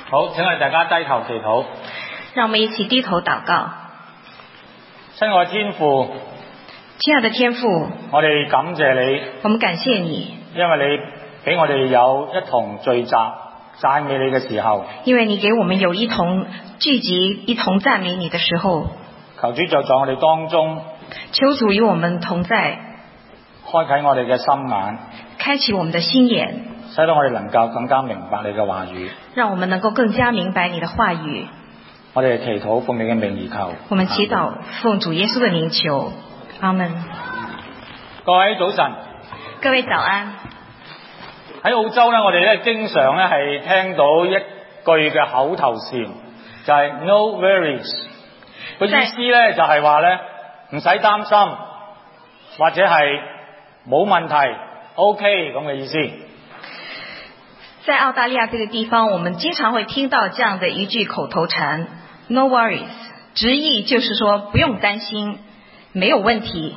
好，請我哋大家低頭祈禱。 让我们一起低头祷告。 親愛天父， 亲爱的天父， 我哋感謝你， 我们感谢你， 因為你俾我哋有一同聚集讚美你嘅時候， 因为你给我们有一同聚集、一同赞美你的时候， 求主就在我哋當中求主与我们同在， 開啟我哋嘅心眼， 开启我们的心眼， 使到我哋能夠更加明白你嘅話語。 让我们能够更加明白你的話語。 我哋祈禱奉你嘅名而求。 我们祈禱奉主耶穌的名求，阿門。 各位早晨， 各位早安。 喺澳洲咧，我哋咧經常咧係聽到一句嘅口頭禪，就係 No worries。個意思咧就係話咧唔使擔心，或者係冇問題 ，OK 咁嘅意思。 在澳大利亞這個地方，我們經常會聽到這樣的一句口頭禪 No worries， 直譯就是說不用擔心，沒有問題。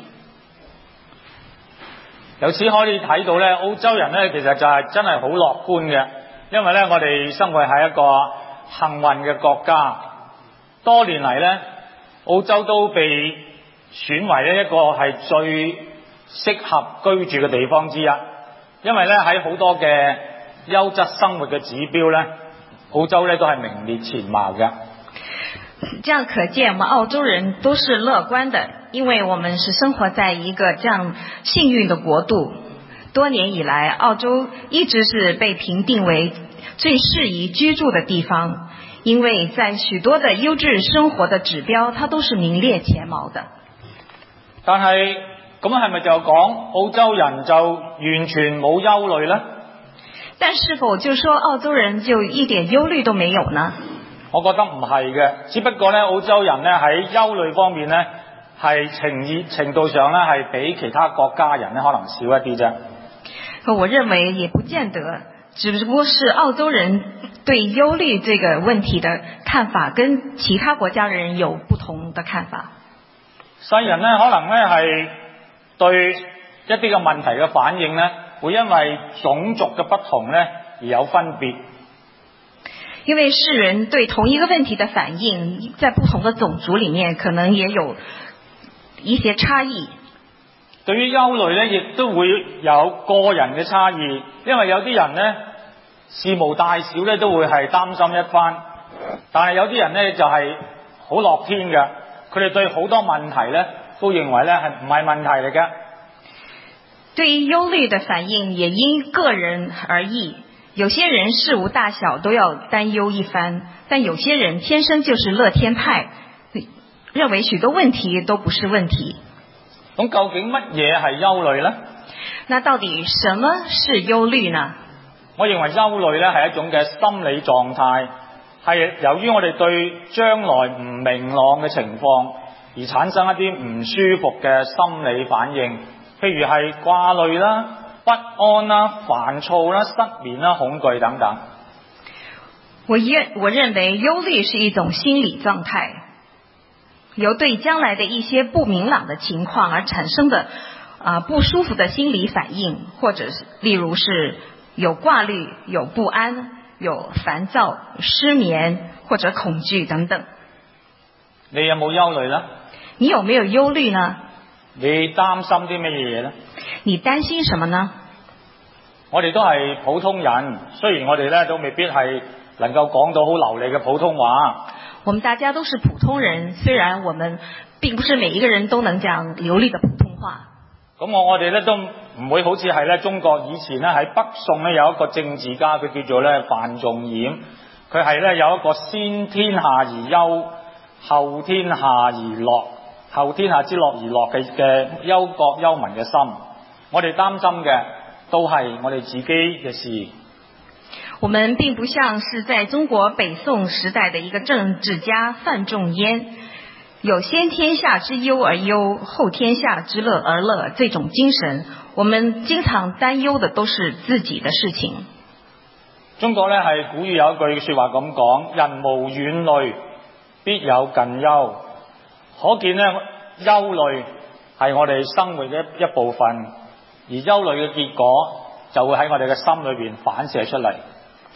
由此可以睇到咧，澳洲人咧其實就係真係好樂觀嘅，因為咧我哋生活喺一個幸運嘅國家，多年嚟咧澳洲都被選為咧一個係最適合居住嘅地方之一，因為咧喺好多嘅優質生活嘅指標咧，澳洲咧都係名列前茅嘅。 這樣可見，我們澳洲人都是樂觀的，因為我們是生活在一個這樣幸運的國度。多年以來，澳洲一直是被評定為最適宜居住的地方，因為在許多的優質生活的指標，它都是名列前茅的。 但係咁係咪就講澳洲人就完全冇憂慮呢？ 但是否就說澳洲人就一點憂慮都沒有呢？ 我覺得唔係嘅，只不過咧澳洲人咧喺憂慮方面咧係程度上咧係比其他國家人咧可能少一啲啫。 我認為也不見得，只不過是澳洲人對憂慮這個問題的看法跟其他國家人有不同的看法。 世人咧可能咧係對一啲嘅問題嘅反應咧會因為種族嘅不同咧而有分別。 因為世人對同一個問題的反應，在不同的種族裡面可能也有一些差異。 對於憂慮咧，亦都會有個人嘅差異，因為有啲人咧事無大小咧都會係擔心一番，但係有啲人咧就係好樂天嘅，佢哋對好多問題咧都認為咧係唔係問題嚟嘅。 對於憂慮的反應也因個人而異。有些人事無大小都要擔憂一番，但有些人天生就是樂天派，認為許多問題都不是問題。 咁究竟乜嘢係憂慮呢？ 那到底什麼是憂慮呢？ 我認為憂慮咧係一種嘅心理狀態，係由於我哋對將來唔明朗嘅情況而產生一啲唔舒服嘅心理反應，譬如係掛慮啦、不安啦、煩躁啦、失眠啦、恐懼等等。 我認為憂慮是一種心理狀態，由對將來的一些不明朗的情況而產生的不舒服的心理反應，或者是例如是有掛慮、有不安、有煩躁、失眠或者恐懼等等。 你有冇憂慮呢？ 你有沒有憂慮呢？ 你擔心啲乜嘢呢？ 你擔心什麼呢？ 我哋都係普通人，雖然我哋咧都未必係能夠講到好流利嘅普通話。 我們大家都是普通人，雖然我們並不是每一個人都能講流利的普通話。 咁我哋咧都唔會好似係咧中國以前咧喺北宋咧有一個政治家，佢叫做咧范仲淹，佢係咧有一個先天下而憂，後天下而樂，後天下之樂而樂嘅憂國憂民嘅心。我哋擔心嘅都係我哋自己嘅事。 我們並不像是在中國北宋時代的一個政治家范仲淹，有先天下之憂而憂，後天下之樂而樂這種精神。我們經常擔憂的都是自己的事情。 中國咧係古語有一句說話咁講：人無遠慮，必有近憂。可見咧，憂慮係我哋生活嘅一部分，而憂慮嘅結果就會喺我哋嘅心裏邊反射出嚟。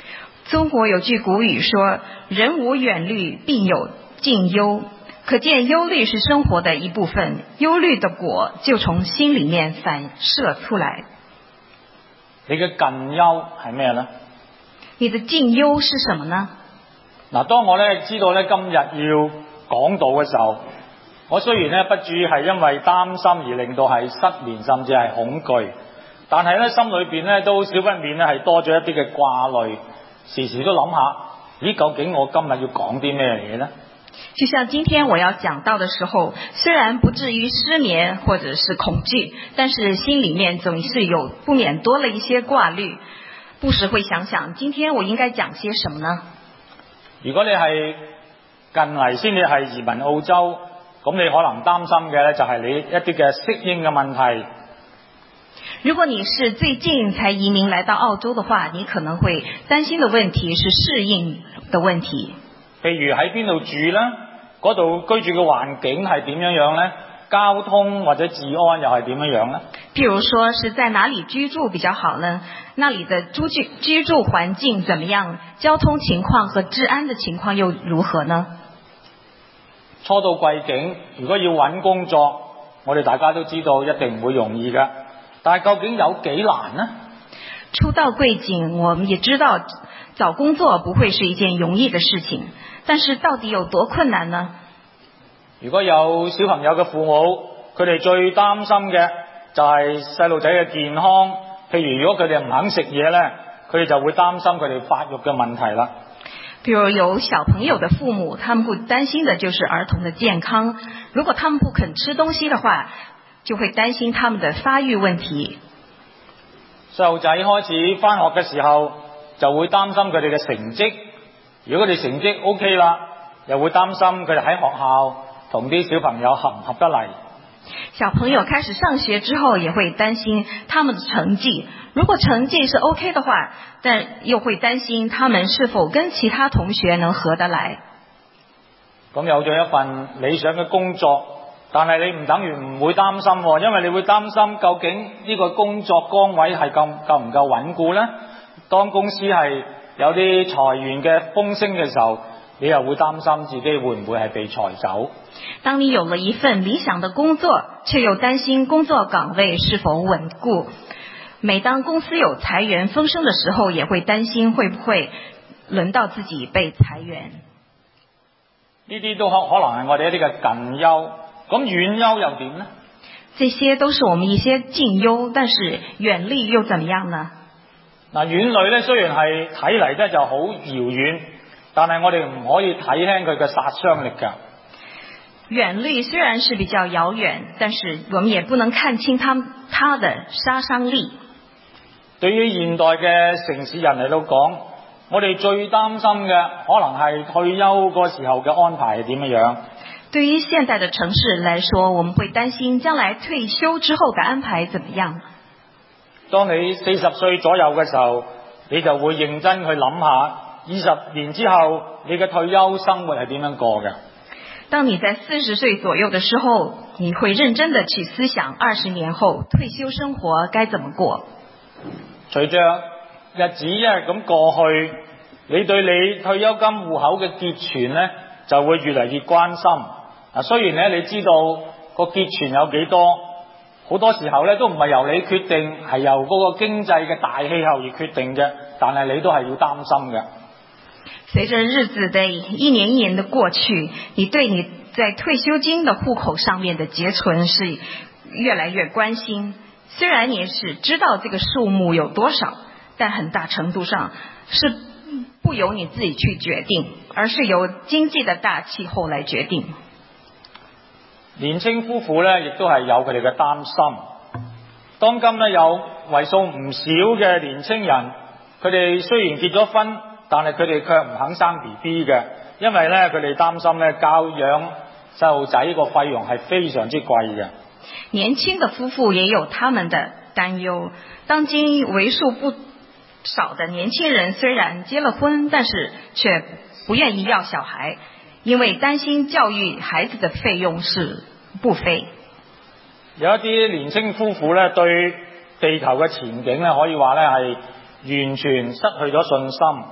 中国有句古语说：“人无远虑，必有近忧。”可见忧虑是生活的一部分，忧虑的果就從心裏面反射出來。 你嘅近憂係咩呢？ 你的近憂是什麼呢？ 嗱，當我咧知道咧今日要講道嘅時候，我雖然咧不至於係因為擔心而令到係失眠，甚至係恐懼，但係咧心裏邊咧都少不免咧係多咗一啲嘅掛慮，時時都諗下，咦，究竟我今日要講啲咩嘢呢？ 就像今天我要講到的時候，雖然不至於失眠或者是恐懼，但是心裡面總是有不免多了一些掛慮，不時會想想今天我應該講些什麼呢？ 如果你係近嚟先至係移民澳洲，咁你可能擔心嘅咧就係你一啲嘅適應嘅問題。 如果你是最近才移民來到澳洲的話，你可能會擔心的問題是適應的問題。 譬如喺邊度住呢？嗰度居住嘅環境係點樣呢？交通或者治安又係點樣呢？ 譬如說是在哪裡居住比較好呢？那裡的居住環境怎麼樣？交通情況和治安的情況又如何呢？ 初到貴境，如果要揾工作，我哋大家都知道一定唔會容易㗎。但係究竟有幾難呢？ 初到貴境，我們也知道找工作不會是一件容易的事情，但是到底有多困難呢？ 如果有小朋友嘅父母，佢哋最擔心嘅就係細路仔嘅健康。譬如如果佢哋唔肯食嘢呢，佢哋就會擔心佢哋發育嘅問題啦。 比如有小朋友的父母，他們會擔心的就是兒童的健康。如果他們不肯吃東西的話，就會擔心他們的發育問題。 細路仔開始返學嘅時候，就會擔心佢哋嘅成績。如果佢哋成績 OK 啦，又會擔心佢哋喺學校同啲小朋友合唔合得嚟。 小朋友開始上學之後，也會擔心他們的成績。如果成績是 OK 的話，但又會擔心他們是否跟其他同學能合得來。 咁有咗一份理想嘅工作，但係你唔等於唔會擔心，因為你會擔心究竟呢個工作崗位係夠唔夠穩固呢？當公司係有啲裁員嘅風聲嘅時候，你又會擔心自己會唔會係被裁走。 當你有了一份理想的工作，卻又擔心工作崗位是否穩固。每當公司有裁員風聲的時候，也會擔心會不會輪到自己被裁員。 呢啲都可能係我哋一啲嘅近憂。咁遠憂又點呢？ 這些都是我們一些近憂，但是遠慮又怎麼樣呢？ 嗱，遠慮咧雖然係睇嚟咧就好遙遠，但係我哋唔可以睇輕佢嘅殺傷力㗎。 遠慮雖然是比較遙遠，但是我們也不能看清它的殺傷力。 對於現代嘅城市人嚟到講，我哋最擔心嘅可能係退休嗰時候嘅安排係點樣。 對於現代的城市來說，我們會擔心將來退休之後的安排怎麼樣。 當你40歲左右嘅時候，你就會認真去諗下20年之後你嘅退休生活係點樣過嘅。 當你在40歲左右的時候，你會認真的去思想20年後退休生活該怎麼過。 隨着日子一日咁過去，你對你退休金戶口嘅結存呢就會越嚟越關心。雖然咧你知道個結存有幾多，好多時候咧都唔係由你決定，係由嗰個經濟嘅大氣候而決定嘅，但係你都係要擔心嘅。 隨着日子的一年一年的過去，你對你在退休金的戶口上面的結存是越來越關心。雖然你是知道這個數目有多少，但很大程度上是不由你自己去決定，而是由經濟的大氣候來決定。 年青夫婦咧，亦都係有佢哋嘅擔心。當今咧有為數唔少嘅年青人，佢哋雖然結咗婚，但係佢哋卻唔肯生 BB 嘅，因為咧佢哋擔心咧教養細路仔個費用係非常之貴嘅。 年輕的夫婦也有他們的擔憂。當今為數不少的年輕人雖然結了婚，但是卻不願意要小孩，因為擔心教育孩子的費用是不菲。 有一啲年輕夫婦咧，對地球嘅前景咧，可以話咧係完全失去咗信心。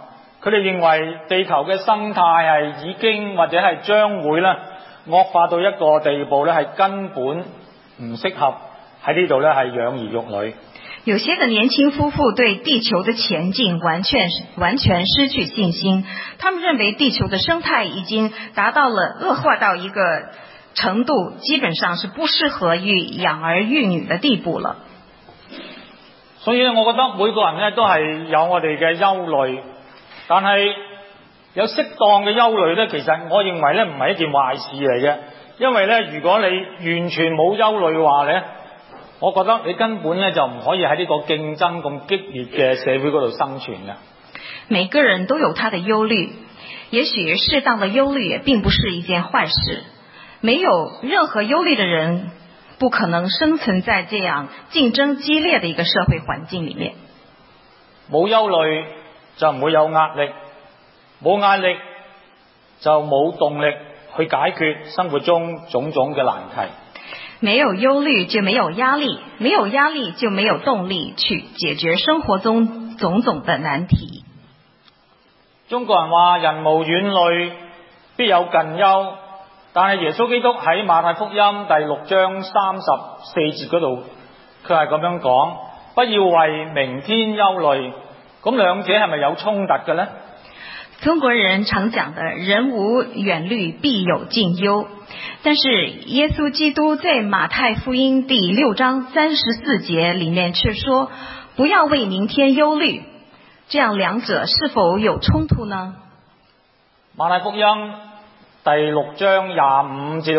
佢哋認為地球嘅生態係已經或者係將會咧惡化到一個地步咧，係根本唔適合喺呢度咧係養兒育女。 有些的年輕夫婦對地球的前進完全失去信心，他們認為地球的生態已經達到了惡化到一個程度，基本上是不適合於養兒育女的地步了。 所以咧，我覺得每個人咧都係有我哋嘅憂慮，但係有適當嘅憂慮咧，其實我認為咧唔係一件壞事嚟嘅，因為咧如果你完全冇憂慮嘅話咧，我覺得你根本咧就唔可以喺呢個競爭咁激烈嘅社會嗰度生存嘅。 每個人都有他的憂慮，也許適當的憂慮也並不是一件壞事。沒有任何憂慮的人不可能生存在這樣競爭激烈的一個社會環境裡面。 冇憂慮就唔會有壓力，冇壓力就冇動力去解決生活中種種嘅難題。 沒有憂慮就沒有壓力，沒有壓力就沒有動力去解決生活中種種的難題。 中國人話人無遠慮，必有近憂，但係耶穌基督喺馬太福音第6章34節嗰度，佢係咁樣講：不要為明天憂慮。咁兩者係咪有衝突嘅呢？ 中國人常講的人無遠慮，必有近憂。但是耶穌基督在馬太福音第6章34節裡面卻說，不要為明天憂慮。這樣兩者是否有衝突呢？ 馬太福音第6章25至到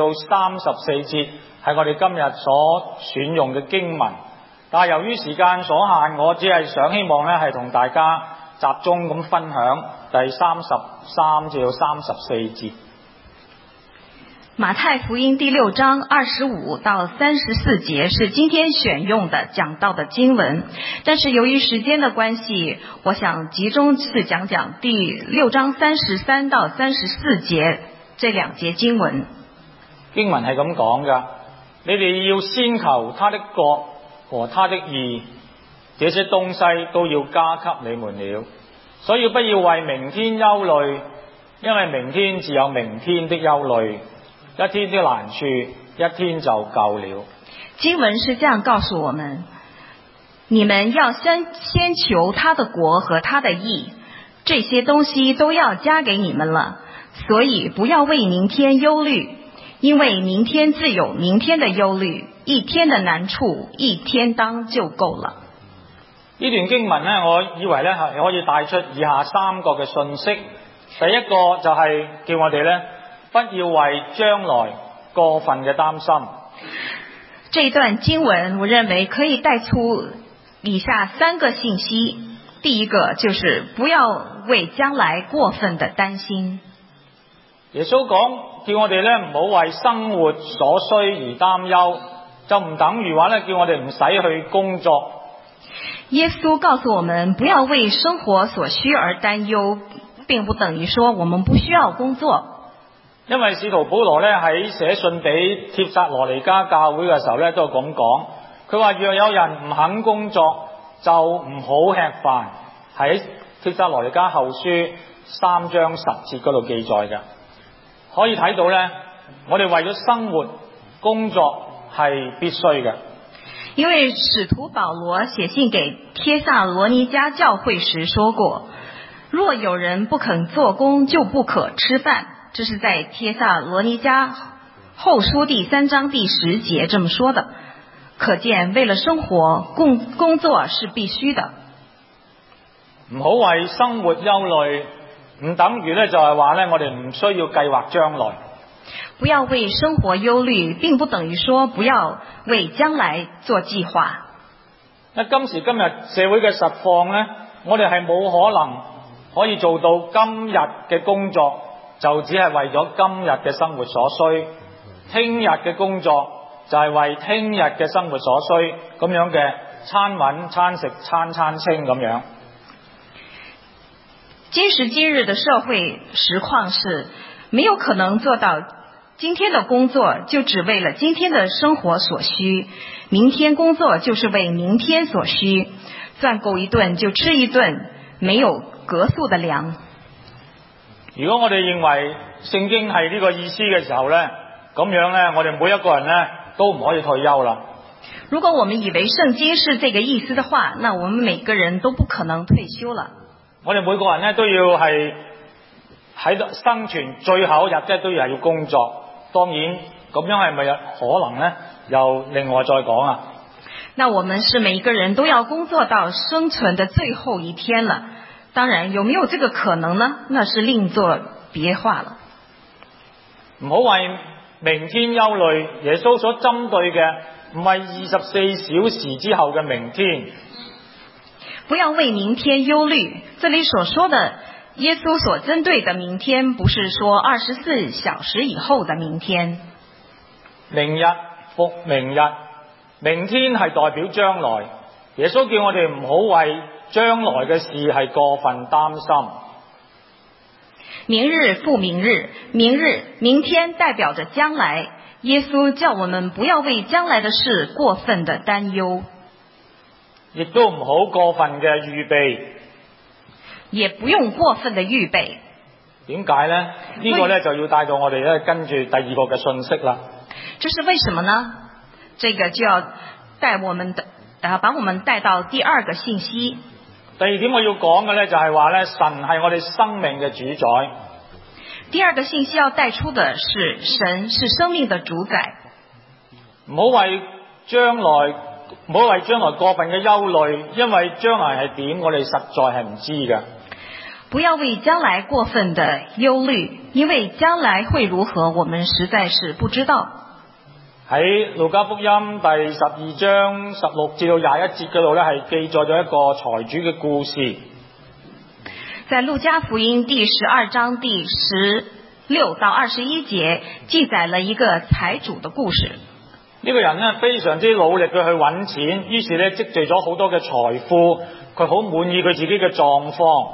34節係我哋今日所選用嘅經文，但係由於時間所限，我只係希望咧係同大家集中咁分享第33至到34節。 馬太福音第6章25到34節是今天選用的講道的經文，但是由於時間的關係，我想集中是講第6章33到34節這兩節經文。 經文係咁講㗎，你哋要先求他的國和他的義，這些東西都要加給你們了。所以不要為明天憂慮，因為明天自有明天的憂慮，一天的難處一天就夠了。 經文是這樣告訴我們，你們要先求他的國和他的義，這些東西都要加給你們了。所以不要為明天憂慮，因為明天自有明天的憂慮，一天的難處一天當就夠了。 呢段經文呢，我以為呢係可以帶出以下3個嘅信息。第一個就係叫我哋呢，不要為將來過分嘅擔心。 這一段經文我認為可以帶出以下3個信息。第一個就是不要為將來過分的擔心。 耶穌講叫我哋呢，唔好為生活所需而擔憂，就唔等於話呢，叫我哋唔使去工作。 耶穌告訴我們不要為生活所需而擔憂，並不等於說我們不需要工作。 因為使徒保羅咧喺寫信俾帖撒羅尼迦教會嘅時候咧，都係咁講。佢話若有人唔肯工作，就唔好吃飯。喺帖撒羅尼迦後書3章10節嗰度記載嘅，可以睇到咧，我哋為咗生活工作係必須嘅。 因為使徒保羅寫信給帖撒羅尼迦教會時說過，若有人不肯做工，就不可吃飯。這是在帖撒羅尼迦後書第3章第10節這麼說的。可見為了生活，工作是必須的。 唔好為生活憂慮，唔等於咧就係話咧我哋唔需要計劃將來。 不要為生活憂慮，並不等於說不要為將來做計劃。 今時今日社會嘅實況咧，我哋係冇可能可以做到今日嘅工作就只係為咗今日嘅生活所需，聽日嘅工作就係為聽日嘅生活所需，咁樣嘅餐穩餐食餐餐清咁樣。 今時今日的社會實況是沒有可能做到今天的工作就只為了今天的生活所需，明天工作就是為明天所需，賺夠一頓就吃一頓，沒有隔宿的糧。 如果我哋認為聖經係呢個意思嘅時候呢，咁樣呢，我哋每一個人呢都唔可以退休啦。 如果我們以為聖經是這個意思的話，那我們每個人都不可能退休了。 我哋每個人呢都要係喺度生存最後一日，即係都要係要工作。當然咁樣係咪有可能呢？又另外再講啊。 那我們是每一個人都要工作到生存的最後一天了。當然有沒有這個可能呢？那是另作別話了。 唔好為明天憂慮，耶穌所針對嘅唔係24小時之後嘅明天。 不要為明天憂慮，這裡所說的耶穌所針對的明天，不是說24小時以後的明天。 明日復明日，明天係代表將來。耶穌叫我哋唔好為將來嘅事係過分擔心。 明日復明日，明天代表着將來。耶穌叫我們不要為將來的事過分的擔憂， 亦都唔好過分嘅預備， 也不用過分的預備。 點解呢？呢個呢就要帶到我哋咧跟住第二個嘅信息啦。 這是為什麼呢？這個就要帶我們把我們帶到第二個信息。 第二點我要講嘅呢，就係話呢，神係我哋生命嘅主宰。 第二個信息要帶出的是神是生命的主宰。 唔好為將來過分嘅憂慮，因為將來係點，我哋實在係唔知嘅。 不要為將來過分的憂慮，因為將來會如何，我們實在是不知道。 喺路加福音第12章16至到21節嗰度呢，係記載咗一個財主嘅故事。 在路加福音第12章第16到21節記載了一個財主的故事。 呢個人呢，非常之努力嘅去揾錢，於是呢積聚咗好多嘅財富，佢好滿意佢自己嘅狀況。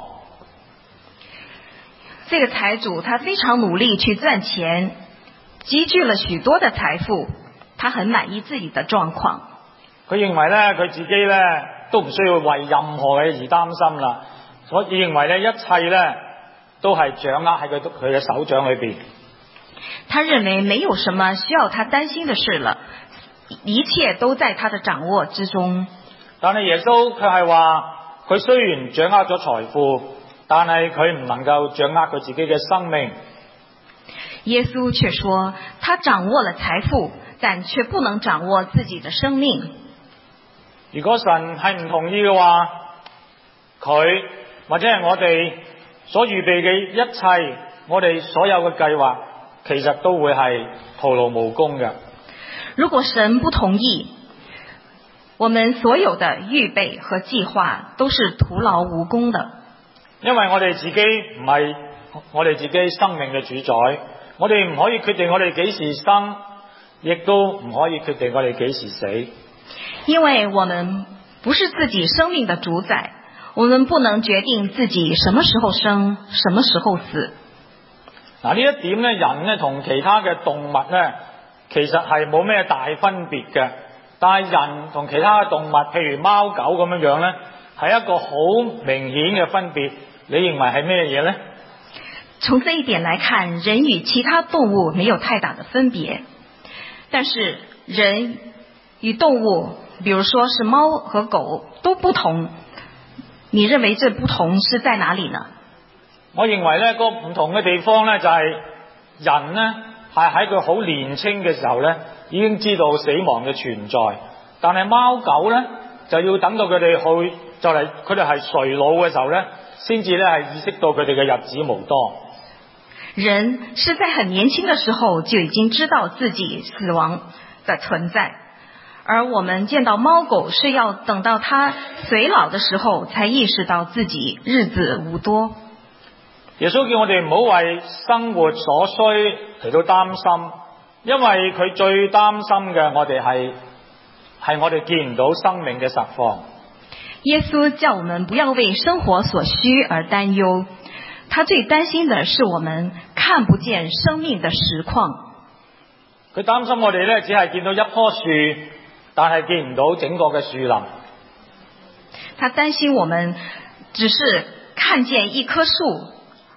這個財主他非常努力去賺錢，積聚了許多的財富，他很滿意自己的狀況。 佢認為呢，佢自己呢都唔需要為任何嘅而擔心啦，所以認為呢一切呢都係掌握喺佢嘅手掌裏邊。 他認為沒有什麼需要他擔心的事了，一切都在他的掌握之中。 但係耶穌卻係話，佢雖然掌握咗財富，但係佢唔能夠掌握佢自己嘅生命。 耶穌卻說，他掌握了財富，但卻不能掌握自己的生命。 如果神係唔同意嘅話，佢或者係我哋所預備嘅一切，我哋所有嘅計劃，其實都會係徒勞無功嘅。 如果神不同意，我們所有的預備和計劃都是徒勞無功的。 因為我哋自己唔係我哋自己生命嘅主宰，我哋唔可以決定我哋幾時生，亦都唔可以決定我哋幾時死。 因為我們不是自己生命的主宰，我們不能決定自己什麼時候生，什麼時候死。 嗱，呢一點咧，人咧同其他嘅動物咧，其實係冇咩大分別嘅。但係人同其他嘅動物，譬如貓狗咁樣咧，係一個好明顯嘅分別。你認為係咩嘢呢？ 從這一點來看，人與其他動物沒有太大的分別，但是人與動物，比如說是貓和狗都不同。你認為這不同是在哪裡呢？ 我認為呢個唔同嘅地方呢，就係人呢係喺佢好年輕嘅時候呢已經知道死亡嘅存在，但係貓狗呢就要等到佢哋去佢哋係垂老嘅時候呢，先至呢係意識到佢哋嘅日子無多。 人是在很年輕的時候就已經知道自己死亡的存在，而我們見到貓狗是要等到它衰老的時候才意識到自己日子無多。 耶穌叫我哋唔好為生活所需嚟到擔心，因為佢最擔心嘅我哋係我哋見唔到生命嘅實況。 耶穌叫我們不要為生活所需而擔憂，他最擔心的是我們看不見生命的實況。 佢擔心我哋呢只係見到一棵樹，但係見唔到整個嘅樹林。 他擔心我們只是看見一棵樹，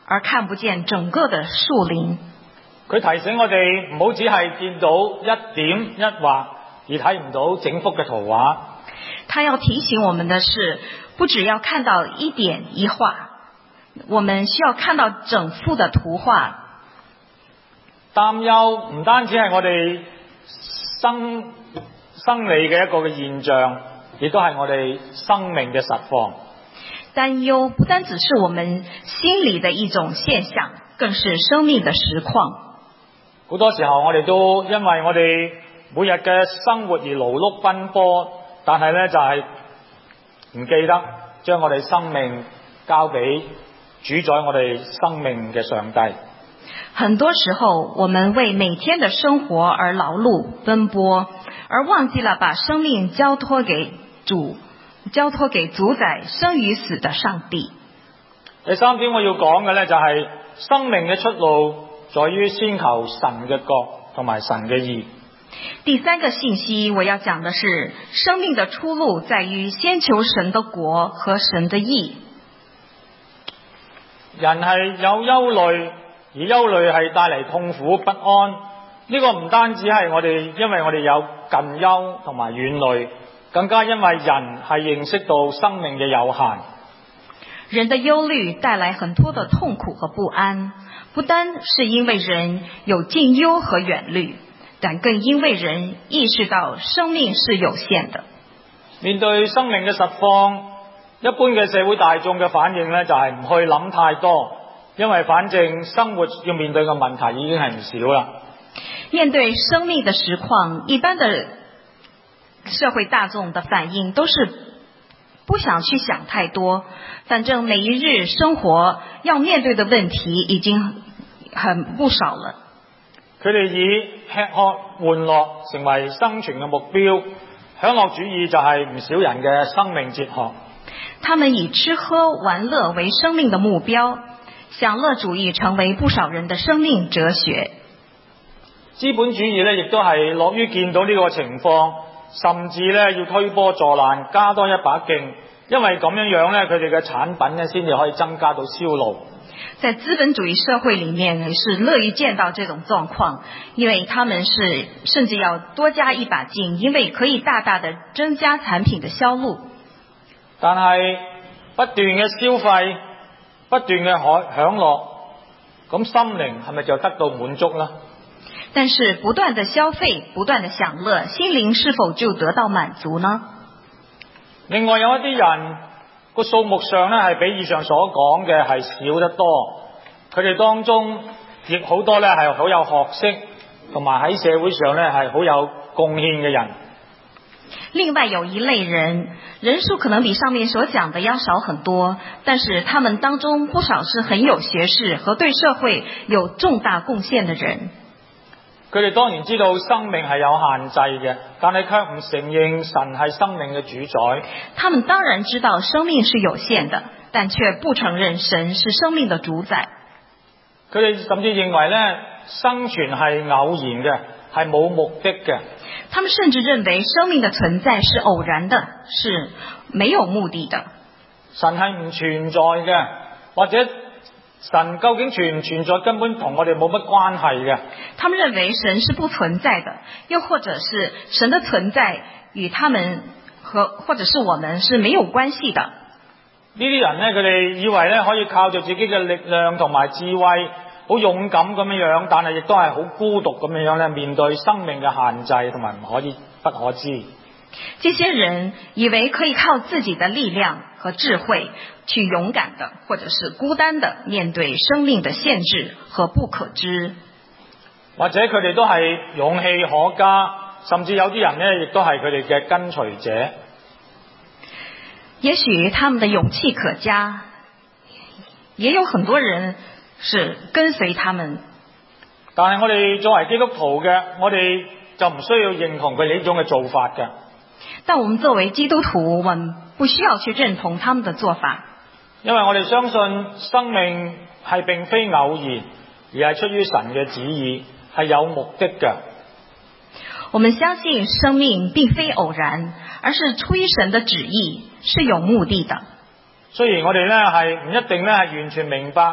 而看不見整個的樹林。 佢提醒我哋唔好只係見到一點一畫，而睇唔到整幅嘅圖畫。 他要提醒我們的是，不只要看到一點一畫，我們需要看到整幅的圖畫。 擔憂唔單止係我哋生理嘅一個嘅現象，亦都係我哋生命嘅實況。 擔憂不單只是我們心理的一種現象，更是生命的實況。 好多時候我哋都因為我哋每日嘅生活而勞碌奔波，但係呢就係唔記得將我哋生命交俾主宰我哋生命嘅上帝。 很多時候我們為每天的生活而勞碌奔波，而忘記了把生命交託給主宰生與死的上帝。 第三點我要講嘅呢，就係生命嘅出路在於先求神嘅國同埋神嘅義。 第三個信息我要講的是，生命的出路在於先求神的國和神的義。 人係有憂慮，而憂慮係帶嚟痛苦不安。呢個唔單止係因為我哋有近憂同埋遠慮，更加因為人係認識到生命嘅有限。 人的憂慮帶來很多的痛苦和不安，不單是因為人有近憂和遠慮，但更因為人意識到生命是有限的。 面對生命嘅實況，一般嘅社會大眾嘅反應呢，就係唔去諗太多，因為反正生活要面對嘅問題已經係唔少啦。 面對生命的實況，一般的社會大眾的反應都是不想去想太多，反正每一日生活要面對的問題已經很不少了。 佢哋以吃喝玩樂成為生存嘅目標，享樂主義就係唔少人嘅生命哲學。 他們以吃喝玩樂為生命的目標，享樂主義成為不少人的生命哲學。 資本主義呢，亦都係樂於見到呢個情況，甚至呢要推波助瀾，加多一把勁，因為咁樣呢，佢哋嘅產品呢先至可以增加到銷路。 在資本主義社會裡面是樂於見到這種狀況，因為他們是甚至要多加一把勁，因為可以大大的增加產品的銷路。 但係不斷嘅消費，不斷嘅享樂，咁心靈係咪就得到滿足呢？ 但是不斷的消費，不斷的享樂，心靈是否就得到滿足呢？ 另外有一啲人個數目上呢，係比以上所講嘅係少得多，佢哋當中亦好多呢係好有學識，同埋喺社會上呢係好有貢獻嘅人。 另外有一類人，人數可能比上面所講的要少很多，但是他們當中不少是很有學識和對社會有重大貢獻的人。 佢哋當然知道生命係有限制嘅，但係卻唔承認神係生命嘅主宰。 他們當然知道生命是有限的，但卻不承認神是生命的主宰。 佢哋甚至認為呢，生存係偶然嘅，係冇目的嘅。 他們甚至認為生命的存在是偶然的，是沒有目的的。 神係唔存在嘅，或者神究竟存唔存在根本同我哋冇乜關係嘅。 他們認為神是不存在的，又或者是神的存在與他們或者是我們是沒有關係的。 呢啲人呢，佢哋以為呢可以靠住自己嘅力量同埋智慧，好勇敢咁樣，但係亦都係好孤獨咁樣咧，面對生命嘅限制同埋不可知。 這些人以為可以靠自己的力量和智慧去勇敢的或者是孤單的面對生命的限制和不可知， 或者佢哋都係勇氣可嘉，甚至有啲人呢亦都係佢哋嘅跟隨者。 也許他們的勇氣可嘉，也有很多人是跟隨他們。 但係我哋作為基督徒嘅，我哋就唔需要認同佢哋呢種嘅做法嘅。 但我們作為基督徒，我們不需要去認同他們的做法， 因為我哋相信生命係並非偶然，而係出於神嘅旨意，係有目的嘅。 我們相信生命並非偶然，而是出於神的旨意，是有目的的。 雖然我哋呢係唔一定呢係完全明白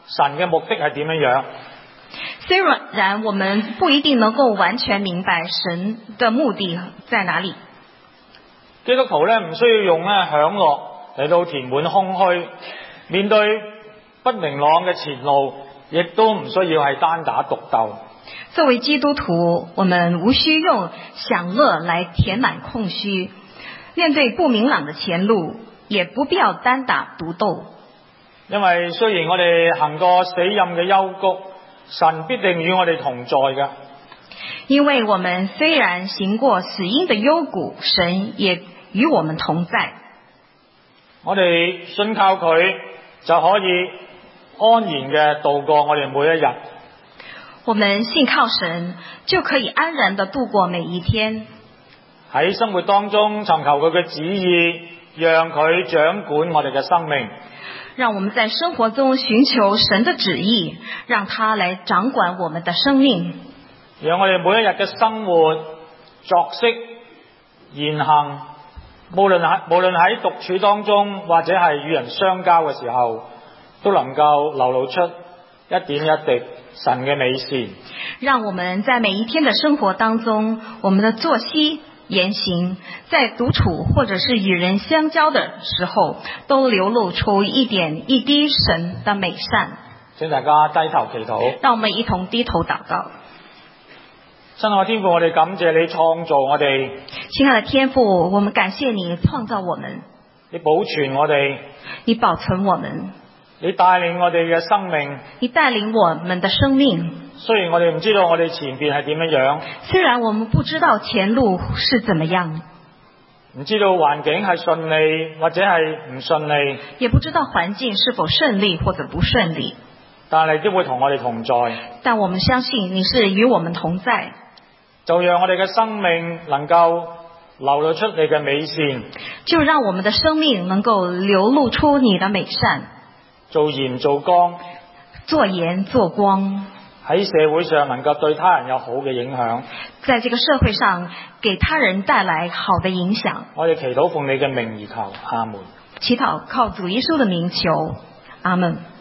神嘅目的係點樣。 雖然我們不一定能夠完全明白神的目的在哪裡。 基督徒咧唔需要用享樂嚟到填滿空虛，面對不明朗嘅前路，亦都唔需要係單打獨鬥。 作為基督徒，我們無需用享樂來填滿空虛，面對不明朗的前路，也不必要單打獨鬥。 因為雖然我哋行過死蔭嘅幽谷，神必定與我哋同在嘅。 因為我們雖然行過死蔭的幽谷，神也與我們同在。 我哋信靠佢，就可以安然嘅度過我哋每一日。 我們信靠神，就可以安然地度過每一天。 喺生活當中尋求佢嘅旨意，讓佢掌管我哋嘅生命。 讓我們在生活中尋求神的旨意，讓他來掌管我們的生命。 讓我哋每一日嘅生活、作息、言行，無論喺獨處當中，或者係與人相交嘅時候，都能夠流露出一點一滴神嘅美善。 讓我們在每一天的生活當中，我們的作息言行，在獨處或者是與人相交的時候，都流露出一點一滴神的美善。 請大家低頭祈禱。 讓我們一同低頭禱告。 親愛的天父，我哋感謝你創造我哋。 親愛的天父，我們感謝你創造我們。 你保存我哋。 你保存我們。 你帶領我哋嘅生命。 你帶領我們的生命。 雖然我哋唔知道我哋前邊係點樣， 雖然我們不知道前路是怎麼樣， 唔知道環境係順利或者係唔順利， 也不知道環境是否順利或者不順利， 但係都會同我哋同在。 但我們相信你是與我們同在， 就讓我哋嘅生命能夠流露出你嘅美善， 就讓我們的生命能夠流露出你的美善， 做鹽做光， 做鹽做光，喺社會上能夠對他人有好嘅影響， 在這個社會上給他人帶來好的影響。 我哋祈禱奉你嘅名而求，阿門。 祈禱靠主耶穌的名求，阿門。